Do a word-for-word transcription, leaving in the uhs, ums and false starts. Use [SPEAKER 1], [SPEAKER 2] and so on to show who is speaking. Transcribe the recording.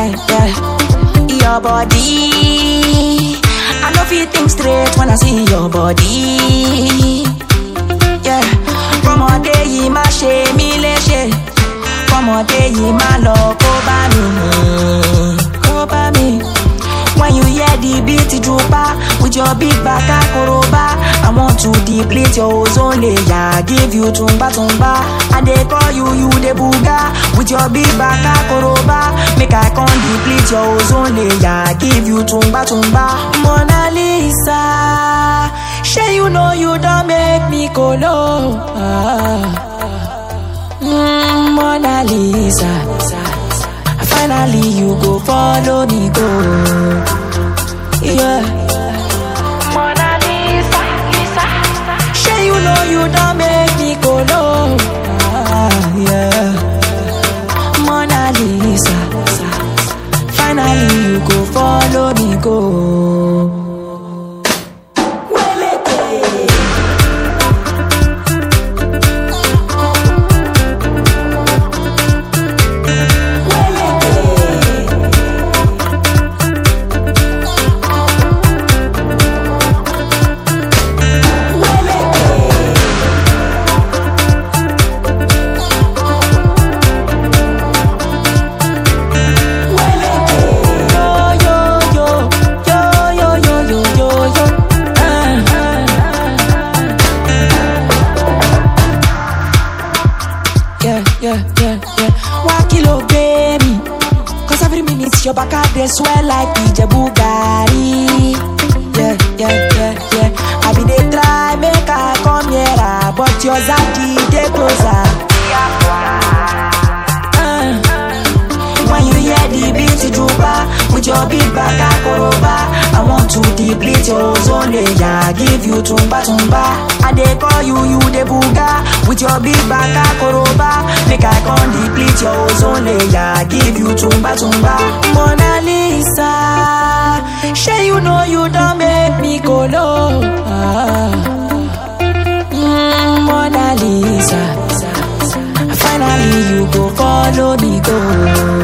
[SPEAKER 1] yeah, yeah. Your body, I know feel think straight when I see your body. Yeah, from a day you ma she mi leshe, from a day you ma lo koba mi, koba mi. When you hear the beat drooper with your big back koroba, I want to deplete your ozone layer, give you tumba tumba. And they call you you the booga with your big back koroba. Make I come deplete your ozone layer, give you tumba tumba. Mona Lisa, say you know you don't make me go low. Ah. Mm, Mona Lisa. Finally you go follow me go. Yeah. Mona Lisa, Lisa. Say you know you don't make me go low. Ah, yeah. Mona Lisa. Finally you go follow me go. Yeah, yeah, yeah. One kilo, baby. Cause every minute your back out they swell like the Bugatti. Yeah, yeah, yeah, yeah. I be they try make I come here, but your zaddy they closer. Uh, when you hear the beat drooper with your big back koroba, I want to deplete your ozone layer, give you tumba tumba. And they call you you the booga with your big back koroba. Make I come deplete your ozone layer, give you tumba tumba. Mona Lisa, say you know you don't make me go low. Ah. Mm, Mona Lisa, finally you go follow me go.